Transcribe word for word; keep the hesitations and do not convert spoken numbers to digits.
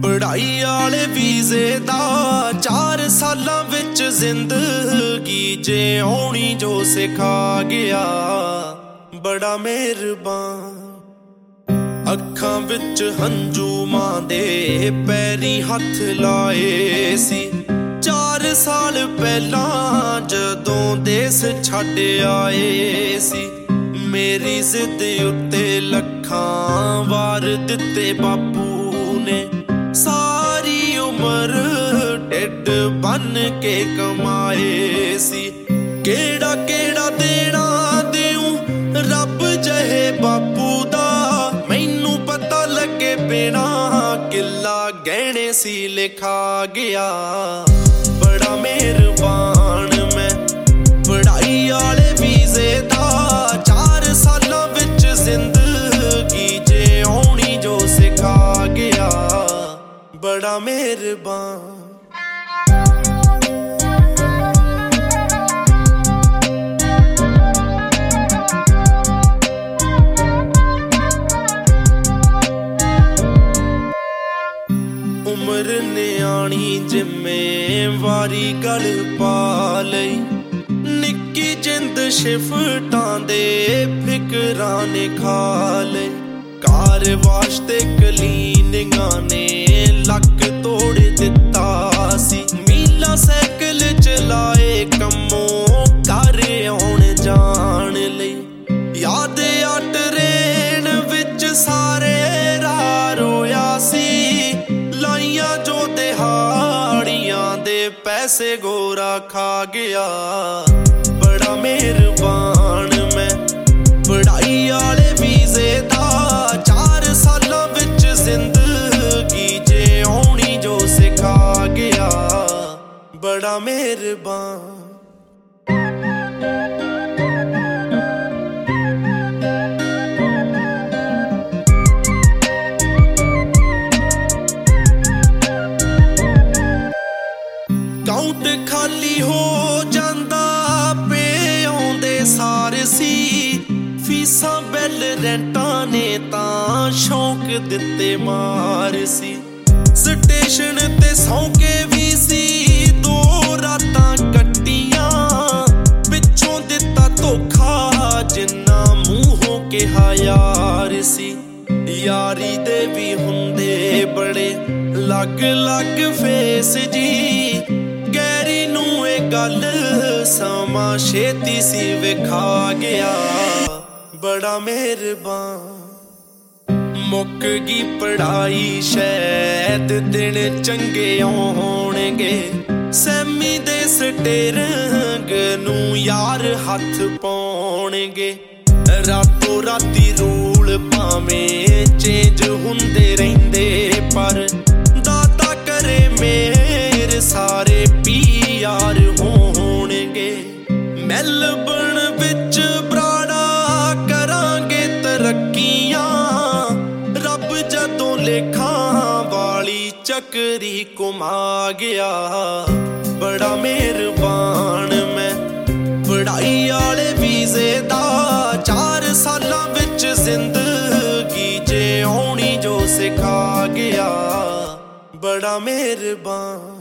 ਪੜ੍ਹਾਈ ਵਾਲੇ ਵੀਜ਼ੇ ਦਾ ਚਾਰ ਸਾਲਾਂ ਵਿੱਚ ਜ਼ਿੰਦਗੀ ਜਿਉਣੀ ਜੋ ਸਿਖਾ ਗਿਆ, ਬੜਾ ਮਿਹਰਬਾਨ। ਅੱਖਾਂ ਵਿੱਚ ਹੰਝੂ ਮਾਂ ਦੇ ਪੈਰੀ ਹੱਥ ਲਾਏ ਸੀ, ਚਾਰ ਸਾਲ ਪਹਿਲਾਂ ਜਦੋਂ ਦੇਸ ਛੱਡ ਆਏ ਸੀ। ਮੇਰੀ ਜ਼ਿੱਦ ਉੱਤੇ ਲੱਖਾਂ ਵਾਰ ਦਿੱਤੇ ਬਾਪੂ ਨੇ, ਸਾਰੀ ਉਮਰ ਢਿੱਡ ਬੰਨ ਕੇ ਕਮਾਏ ਸੀ। ਕਿਹੜਾ ਕਿਹੜਾ ਦੇਣਾ ਦਿਉ ਰੱਬ ਜਹੇ ਬਾਪੂ ਦਾ, ਮੈਨੂੰ ਪਤਾ ਲੱਗੇ ਬਿਨਾ ਕਿੱਲਾ ਗਹਿਣੇ ਸੀ ਲਿਖਾ ਗਿਆ, ਬੜਾ ਮਿਹਰਬਾਨ ਮੈਂ। ਪੜ੍ਹਾਈ ਵਾਲੇ ਵੀਜ਼ੇ ਦਾ ਚਾਰ ਸਾਲਾਂ ਵਿੱਚ ਜ਼ਿੰਦਗੀ ਜਿਉਣੀ ਜੋ ਸਿਖਾ ਗਿਆ, ਬੜਾ ਮਿਹਰਬਾਨ। ਉਮਰ ਨਿਆਣੀ ਜ਼ਿੰਮੇਵਾਰੀ ਗਲ ਪਾ ਲਈ, ਨਿੱਕੀ ਜਿੰਦ ਸ਼ਿਫਟਾਂ ਦੇ ਫਿਕਰਾਂ ਨੇ ਖਾ ਲਏ। ਕਾਰ ਵਾਸਤੇ ਕਲੀਨਿੰਗਾਂ ਨੇ ਲੱਕ ਤੋੜ ਦਿੱਤਾ ਸੀ, ਮੀਲਾਂ ਸਾਈਕਲ ਚਲਾਏ ਕੰਮੋਂ ਘਰ ਆਉਣ ਜਾਣ ਲਈ। ਯਾਦ ਆ ਟਰੇਨ ਵਿੱਚ ਸਾਰੇ ਰਾਹ ਰੋਇਆ ਸੀ, ਲਾਈਆਂ ਜੋ ਦਿਹਾੜੀਆਂ ਦੇ ਪੈਸੇ ਗੋਰਾ ਖਾ ਗਿਆ, ਬੜਾ ਮਿਹਰਬਾਨ ਮੈਂ। ਪੜ੍ਹਾਈ ਵਾਲੇ ਵੀਜ਼ੇ ਦਾ ਚਾਰ ਸਾਲਾਂ ਵਿੱਚ ਜ਼ਿੰਦਗੀ ਜਿਉਣੀ ਜੋ ਸਿਖਾ ਗਿਆ, ਬੜਾ ਮਿਹਰਬਾਨ। ਕਾਊਂਟ ਖਾਲੀ ਹੋ ਜਾਂਦਾ ਪੇ ਆਉਂਦੇ ਸਾਰ ਸੀ, ਫੀਸਾਂ ਬਿੱਲ ਰੈਂਟਾਂ ਨੇ ਤਾਂ ਸ਼ੌਂਕ ਦਿੱਤੇ ਮਾਰ ਸੀ। ਸਟੇਸ਼ਨ ਤੇ ਸੌਂਕੇ ਵੀ ਸੀ ਦੋ ਰਾਤਾਂ ਕੱਟੀਆਂ, ਪਿੱਛੋਂ ਦਿੱਤਾ ਧੋਖਾ ਜਿੰਨਾ ਮੂੰਹੋਂ ਕਿਹਾ ਯਾਰ ਸੀ। ਯਾਰੀ ਦੇ ਵੀ ਹੁੰਦੇ ਬੜੇ ਲੱਗ ਲੱਗ ਫੇਸ ਜੀ, ਗੈਰੀ ਨੂੰ ਇਹ ਗੱਲ ਸਮਾਂ ਛੇਤੀ ਸੀ ਵਿਖਾ ਗਿਆ, ਬੜਾ ਮਿਹਰਬਾਨ। ਮੁੱਕ ਗਈ ਪੜ੍ਹਾਈ ਸ਼ਾਇਦ ਦਿਨ ਚੰਗੇ ਆਉਣਗੇ, ਸੈਮੀ ਦੇ ਸਟੇਰਿੰਗ ਨੂੰ ਯਾਰ ਹੱਥ ਪਾਉਣਗੇ। ਰਾਤੋਂ ਰਾਤੀ ਰੂਲ ਭਾਵੇਂ ਚੇਂਜ ਹੁੰਦੇ ਰਹਿੰਦੇ, ਪਰ ਦਾਤਾ ਕਰੇ ਮੇਰ ਸਾਰੇ ਪੀ ਯਾਰ ਹੋਣਗੇ। ਮੈਲਬਰਨ ਵਿੱਚ ਬਰਾੜਾ ਕਰਾਂਗੇ ਤਰੱਕੀਆਂ, ਰੱਬ ਜਦੋਂ ਲੇਖਾਂ ਵਾਲੀ ਚੱਕਰੀ ਘੁਮਾ ਗਿਆ, ਬੜਾ ਮਿਹਰਬਾਨ ਮੈਂ। ਪੜ੍ਹਾਈ ਵਾਲੇ ਵੀਜ਼ੇ ਦਾ ਚਾਰ ਸਾਲਾਂ ਵਿੱਚ ਜ਼ਿੰਦਗੀ ਜਿਉਣੀ ਜੋ ਸਿਖਾ ਗਿਆ, ਬੜਾ ਮਿਹਰਬਾਨ।